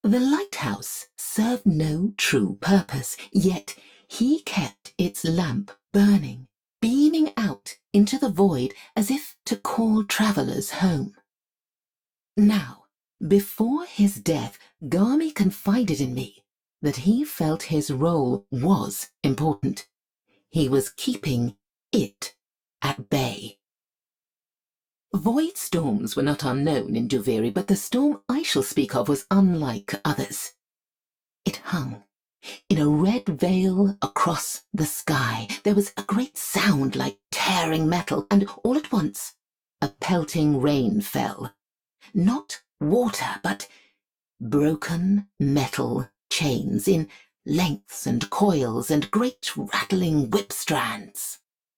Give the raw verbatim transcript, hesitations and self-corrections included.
The lighthouse served no true purpose, yet he kept its lamp burning, beaming out into the void as if to call travellers home. Now, before his death, Garmy confided in me that he felt his role was important. He was keeping it at bay. Void storms were not unknown in Duviri, but the storm I shall speak of was unlike others. It hung in a red veil across the sky. There was a great sound like tearing metal, and all at once a pelting rain fell. Not water, but broken metal chains in lengths and coils and great rattling whip strands.